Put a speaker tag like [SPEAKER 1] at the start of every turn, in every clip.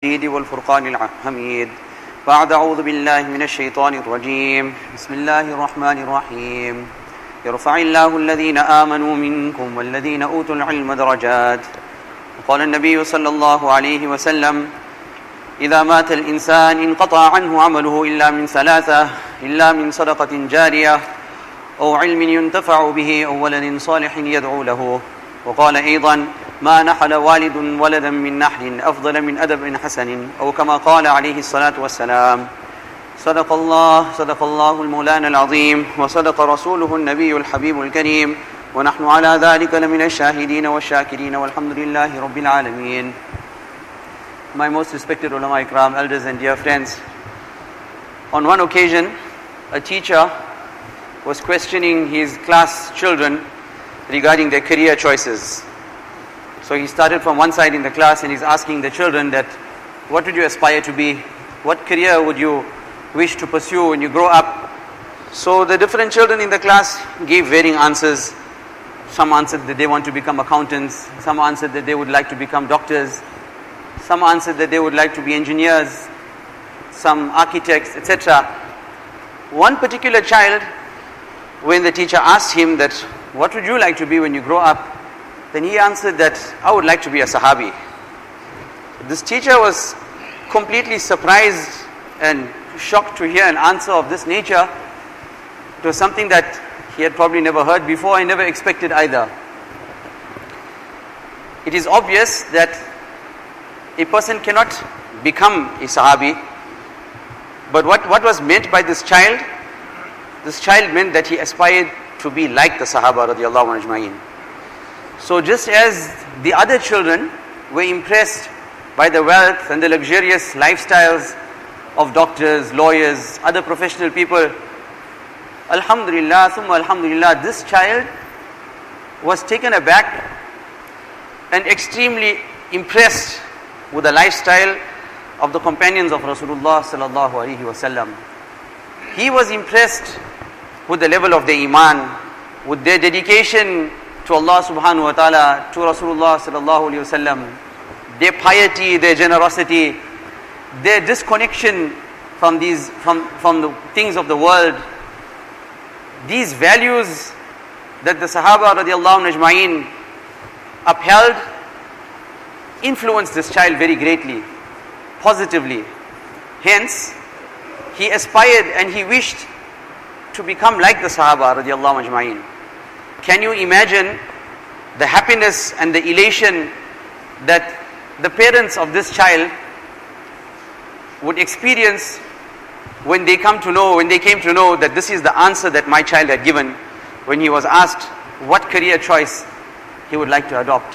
[SPEAKER 1] المجيد والفرقان الحميد. بعد أعوذ بالله من الشيطان الرجيم. بسم الله الرحمن الرحيم. يرفع الله الذين آمنوا منكم والذين أوتوا العلم درجات. وقال النبي صلى الله عليه وسلم: إذا مات الإنسان انقطع عنه عمله إلا من ثلاثة: إلا من صدقة جارية أو علم ينتفع به أو ولد صالح يدعو له. وقال أيضا: ما نحل والد ولدا من نحل أفضل من أدب حسن، أو كما قال عليه الصلاة والسلام. صدق الله المولانا العظيم، وصدق رسوله النبي الحبيب الكريم، ونحن على ذلك لمن الشاهدين والشاكرين، والحمد لله رب العالمين. My most respected ulama ikram, elders and dear friends, on one occasion a teacher was questioning his class children regarding their career choices. So he started from one side in the class and he's asking the children that, what would you aspire to be? What career would you wish to pursue when you grow up? So the different children in the class gave varying answers. Some answered that they want to become accountants. Some answered that they would like to become doctors. Some answered that they would like to be engineers. Some architects, etc. One particular child, when the teacher asked him that, what would you like to be when you grow up? Then he answered that, I would like to be a Sahabi. This teacher was completely surprised and shocked to hear an answer of this nature. It was something that he had probably never heard before and never expected either. It is obvious that a person cannot become a Sahabi. But what was meant by this child? This child meant that he aspired to be like the Sahaba radiallahu ajma'in. So just as the other children were impressed by the wealth and the luxurious lifestyles of doctors, lawyers, other professional people, alhamdulillah, thumma alhamdulillah, this child was taken aback and extremely impressed with the lifestyle of the companions of Rasulullah sallallahu alaihi wasallam. He was impressed with the level of their iman, with their dedication to Allah subhanahu wa ta'ala, to Rasulullah sallallahu alayhi wa sallam, their piety, their generosity, their disconnection from the things of the world. These values that the Sahaba radiallahu ajma'in upheld influenced this child very greatly, positively. Hence, he aspired and he wished to become like the Sahaba radiallahu ajma'in. Can you imagine the happiness and the elation that the parents of this child would experience when they came to know that this is the answer that my child had given when he was asked what career choice he would like to adopt?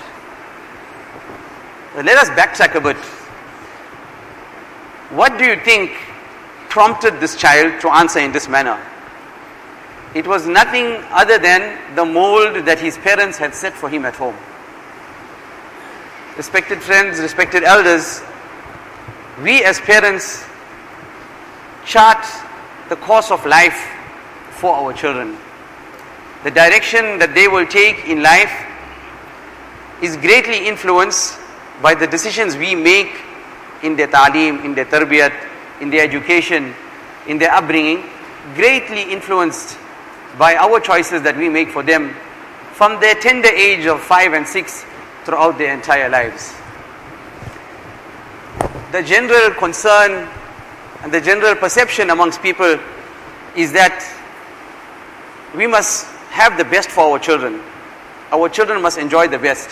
[SPEAKER 1] Let us backtrack a bit. What do you think prompted this child to answer in this manner? It was nothing other than the mold that his parents had set for him at home. Respected friends, respected elders, we as parents chart the course of life for our children. The direction that they will take in life is greatly influenced by the decisions we make in their ta'aleem, in their tarbiyat, in their education, in their upbringing, greatly influenced by our choices that we make for them from their tender age of 5 and 6 throughout their entire lives. The general concern and the general perception amongst people is that we must have the best for our children. Our children must enjoy the best.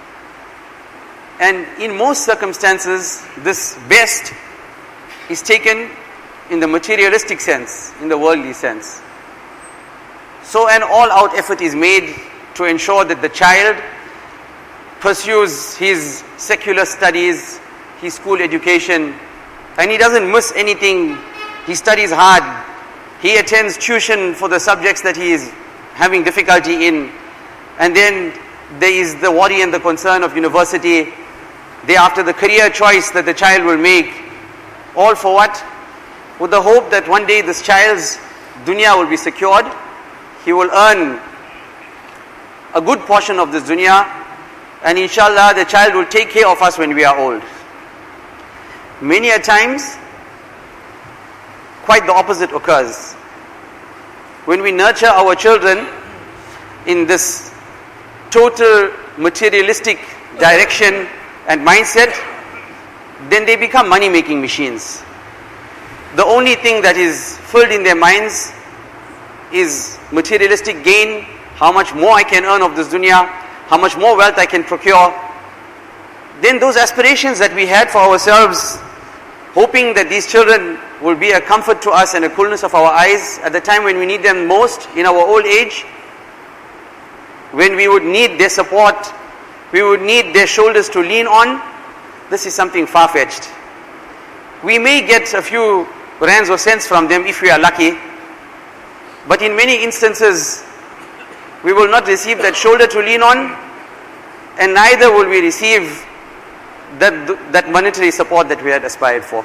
[SPEAKER 1] And in most circumstances, this best is taken in the materialistic sense, in the worldly sense. So an all-out effort is made to ensure that the child pursues his secular studies, his school education, and he doesn't miss anything. He studies hard. He attends tuition for the subjects that he is having difficulty in. And then there is the worry and the concern of university. Thereafter, the career choice that the child will make. All for what? With the hope that one day this child's dunya will be secured. He will earn a good portion of this dunya, and inshallah the child will take care of us when we are old. Many a times, quite the opposite occurs. When we nurture our children in this total materialistic direction and mindset, then they become money-making machines. The only thing that is filled in their minds is materialistic gain, how much more I can earn of this dunya, how much more wealth I can procure. Then those aspirations that we had for ourselves, hoping that these children will be a comfort to us and a coolness of our eyes at the time when we need them most in our old age, when we would need their support, we would need their shoulders to lean on, this is something far-fetched. We may get a few rands or cents from them if we are lucky, but in many instances, we will not receive that shoulder to lean on, and neither will we receive that monetary support that we had aspired for.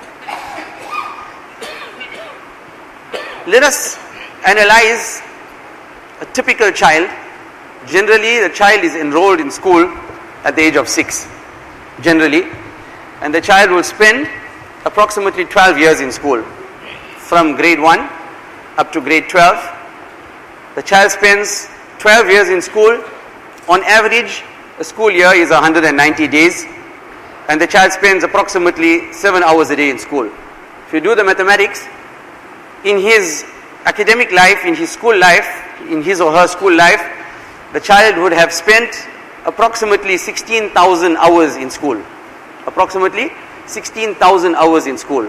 [SPEAKER 1] Let us analyze a typical child. Generally, the child is enrolled in school at the age of 6, generally, and the child will spend approximately 12 years in school, from grade 1 up to grade 12. The child spends 12 years in school. On average, a school year is 190 days, and the child spends approximately 7 hours a day in school. If you do the mathematics, in his academic life, in his school life, in his or her school life, the child would have spent approximately 16,000 hours in school. Approximately 16,000 hours in school.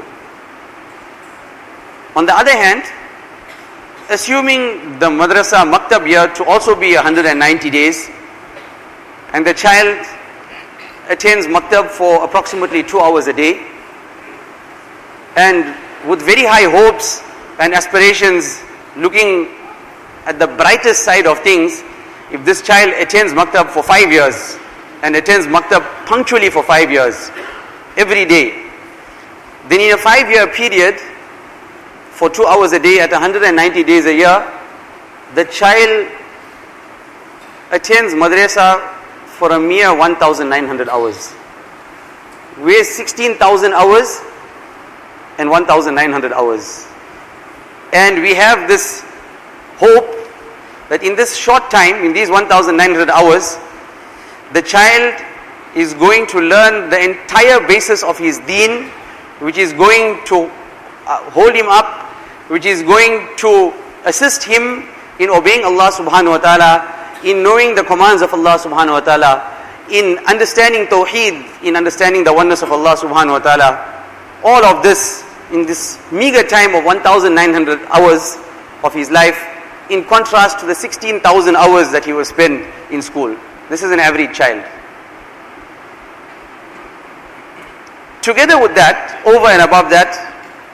[SPEAKER 1] On the other hand, assuming the madrasa maktab year to also be 190 days, and the child attends maktab for approximately 2 hours a day, and with very high hopes and aspirations, looking at the brightest side of things, if this child attends maktab for 5 years and attends maktab punctually for 5 years, every day, then in a 5-year period, for 2 hours a day at 190 days a year, the child attends madrasa for a mere 1,900 hours. Wastes 16,000 hours and 1,900 hours. And we have this hope that in this short time, in these 1,900 hours, the child is going to learn the entire basis of his deen, which is going to hold him up, which is going to assist him in obeying Allah subhanahu wa ta'ala, in knowing the commands of Allah subhanahu wa ta'ala, in understanding tawheed, in understanding the oneness of Allah subhanahu wa ta'ala. All of this in this meager time of 1,900 hours of his life, in contrast to the 16,000 hours that he will spend in school. This is an average child. Together with that, over and above that,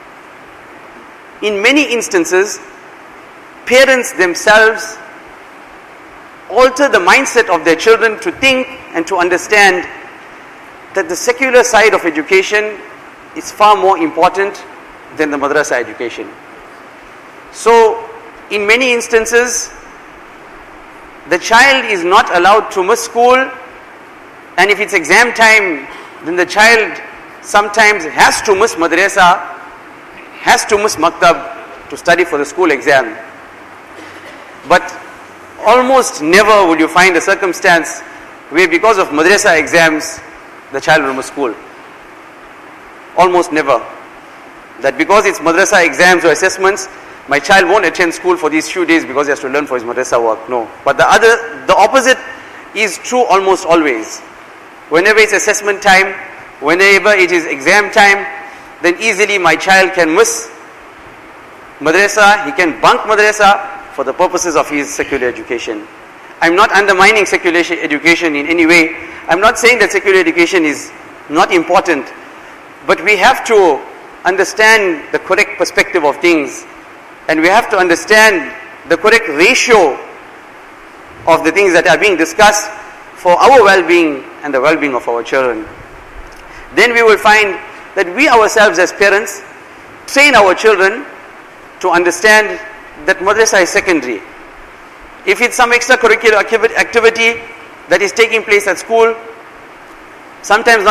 [SPEAKER 1] in many instances, parents themselves alter the mindset of their children to think and to understand that the secular side of education is far more important than the madrasa education. So, in many instances, the child is not allowed to miss school, and if it's exam time, then the child sometimes has to miss madrasa, has to miss maktab to study for the school exam. But almost never will you find a circumstance where because of madrasa exams, the child will miss school. Almost never. That because it's madrasa exams or assessments, my child won't attend school for these few days because he has to learn for his madrasa work. No. But the opposite is true almost always. Whenever it's assessment time, whenever it is exam time, then easily my child can miss madrasa, he can bunk madrasa for the purposes of his secular education. I'm not undermining secular education in any way. I'm not saying that secular education is not important, but we have to understand the correct perspective of things, and we have to understand the correct ratio of the things that are being discussed for our well-being and the well-being of our children. Then we will find that we ourselves as parents train our children to understand that madrasa is secondary. If it's some extracurricular activity that is taking place at school, sometimes not